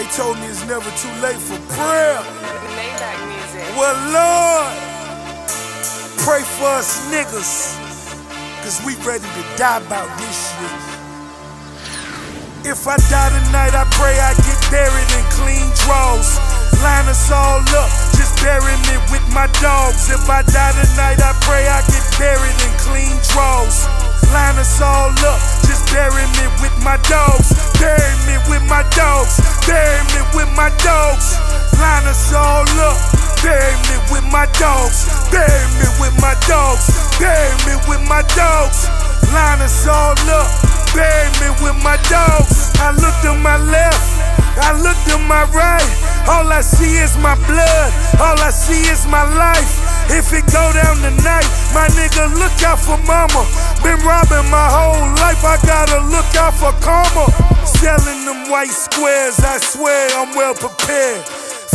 They told me it's never too late for prayer. Maybach music. Well, Lord, pray for us niggas, cause we ready to die about this shit. If I die tonight, I pray I get buried in clean drawers. Line us all up, just bury me with my dogs. If I die tonight, I pray I get buried in clean drawers. Line us all up, just bury me with my dogs. Bury me with my dogs. Bury me with my dogs. Line us all up, bury me with my dogs. Bury me with my dogs. Bury me with my dogs. Line us all up, bury me with my dogs. I look to my left, I look to my right. All I see is my blood, all I see is my life. If it go down tonight, my nigga, look out for mama. Been robbing my whole life, I gotta look out for karma. Selling them white squares, I swear I'm well prepared.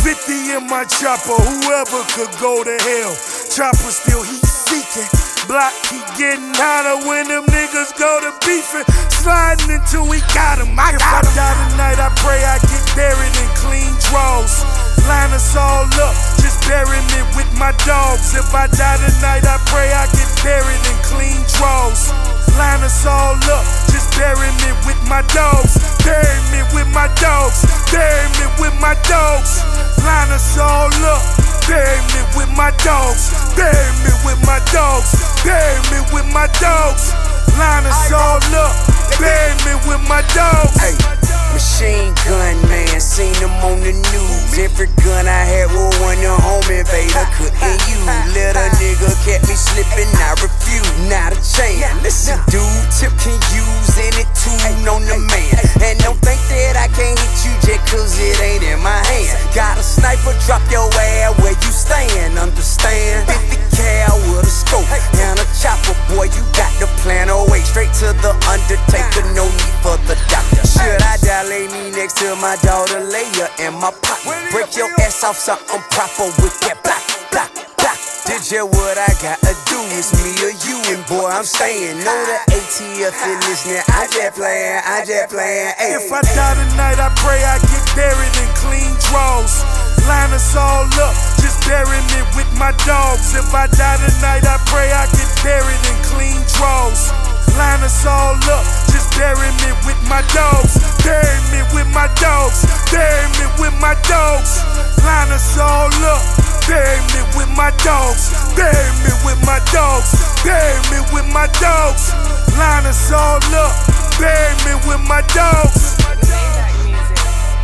50 in my chopper, whoever could go to hell. Chopper still heat seeking, block keep getting hotter when them niggas go to beefing. Sliding until we got him. If I die tonight, I pray I get buried in clean drawers. Line us all up, just bury me with my dogs. If I die tonight, I pray I get buried in clean drawers. Line us all up, just bury me with my dogs. Bury me with my dogs. Bury me with my dogs. Line us all up, bury me with my dogs. Bury me with my dogs. Bury me with my dogs. Line us all up, bury me with my dogs. Hey, machine gun man, seen them on the news. Every gun I had was one a home invader couldn't use. Little nigga kept me slipping, I refuse, not a chance. Listen, dude, Tip can use any tool on the man. And don't think that I can't hit you just cause it ain't in my hand. Got a sniper, drop your ass where you stand, understand? 50 cal with a scope and a chopper, boy, you got the plan away. Straight to the undertaker, no need for the doctor. Should I die, lay me next to my daughter, lay her in my pocket. Break your ass off something proper with that block, block, block. Did you what I gotta do? It's me or you, and boy, I'm staying. Know the ATF in this now. I just playin', I just playin'. If I die tonight, I pray I get buried in clean drawers. Line us all up, just bury me with my dogs. If I die tonight, I pray I get buried in clean drawers. Line us all up, just bury me with my dogs. Bury me with my dogs. Bury me with my dogs. Line us all up, bury me with my dogs. Bury me with my dogs. Bury me with my dogs. Line us all up, bury me with my dogs. Maybach music.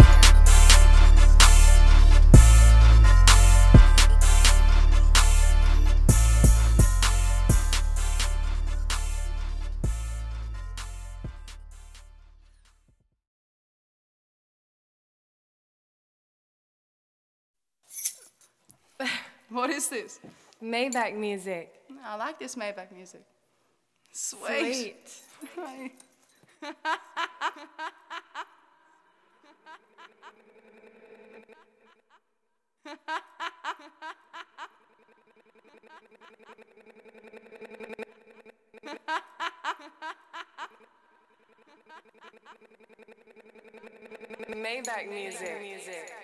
What is this? Maybach music. I like this Maybach music. Sweet. Maybach music.